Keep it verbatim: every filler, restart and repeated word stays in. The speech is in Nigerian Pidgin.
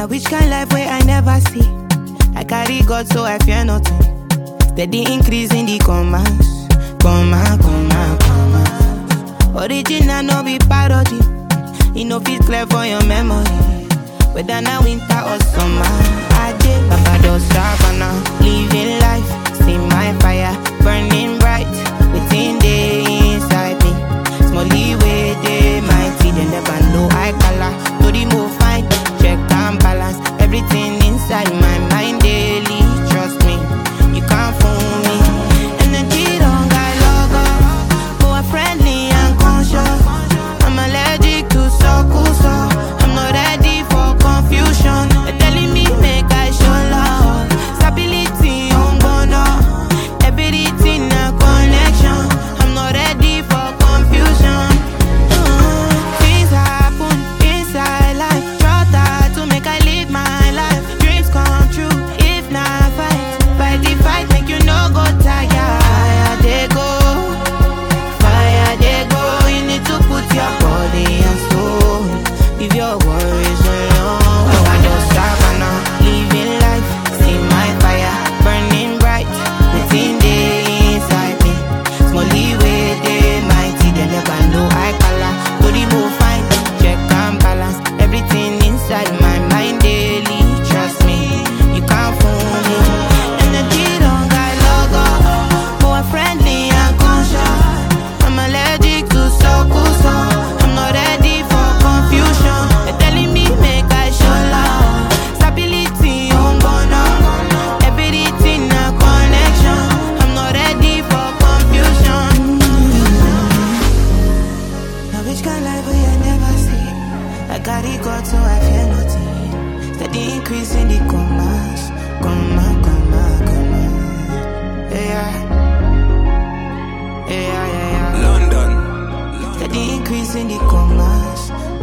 Now which kind life where I never see? I carry God so I fear nothing. Steady increase in the commands. Comma, comma, comma. Original no be parody. It no fit clear for your memory. Whether now winter or summer, I did Baba Savannah, living life, see my fire burning bright within the inside me. Small leeway, they mighty, they never know I color. No the move fine, check and balance everything inside my mind daily. Trust me, you can't fool me. Energy don't got logo, more friendly and conscious. I'm allergic to circles, so I'm not ready for confusion. They're telling me make I show love, stability on bono, everything a connection. I'm not ready for confusion. uh, Things happen inside life, try to make I live my life. Dreams come true, if not fight, fight the fight, make you no go tired. Fire they go, fire they go. You need to put your body and soul, leave your worries alone. I just Savannah, living life, see my fire burning bright within the inside me. Small leeway, they mighty, they never know I color. Do the move fine, check and balance everything inside my mind daily. Trust me, you can't fool me. Energy don't got logo, more friendly and conscious. I'm allergic to circles, so I'm not ready for confusion. They're telling me make I show love, stability on bono, everything a connection. I'm not ready for confusion. Now which kind life will I never see? I carry God so I fear nothing. Steady increase in the commas, comma, comma, comma. Yeah, yeah, yeah, yeah. London. Steady increase in the commas,